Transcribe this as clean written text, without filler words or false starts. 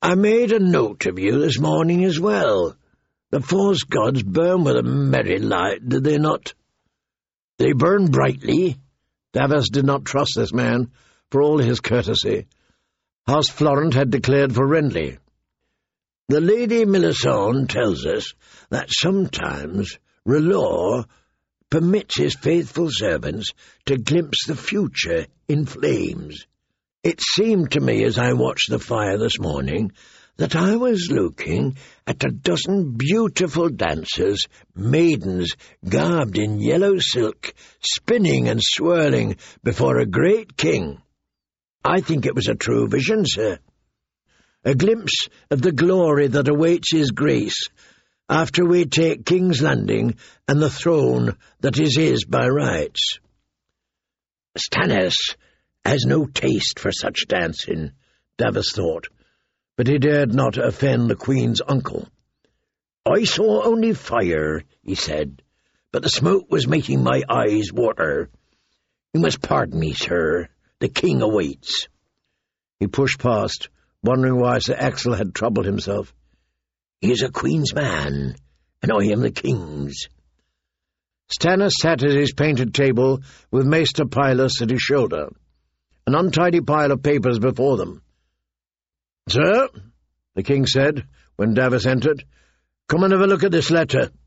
I made a note of you this morning as well. The false gods burn with a merry light, did they not?" "They burn brightly." Davos did not trust this man, for all his courtesy. House Florent had declared for Renly. "The Lady Melisande tells us that sometimes R'hllor permits his faithful servants to glimpse the future in flames. It seemed to me as I watched the fire this morning that I was looking at a dozen beautiful dancers, maidens garbed in yellow silk, spinning and swirling before a great king. I think it was a true vision, sir. A glimpse of the glory that awaits his grace after we take King's Landing and the throne that is his by rights." "Stannis has no taste for such dancing," Davos thought, but he dared not offend the Queen's uncle. "I saw only fire," he said, "but the smoke was making my eyes water. You must pardon me, sir. The king awaits." He pushed past, wondering why Sir Axel had troubled himself. "He is a queen's man, and I am the king's." Stannis sat at his painted table with Maester Pylus at his shoulder, an untidy pile of papers before them. "Sir," the king said, when Davos entered, "come and have a look at this letter."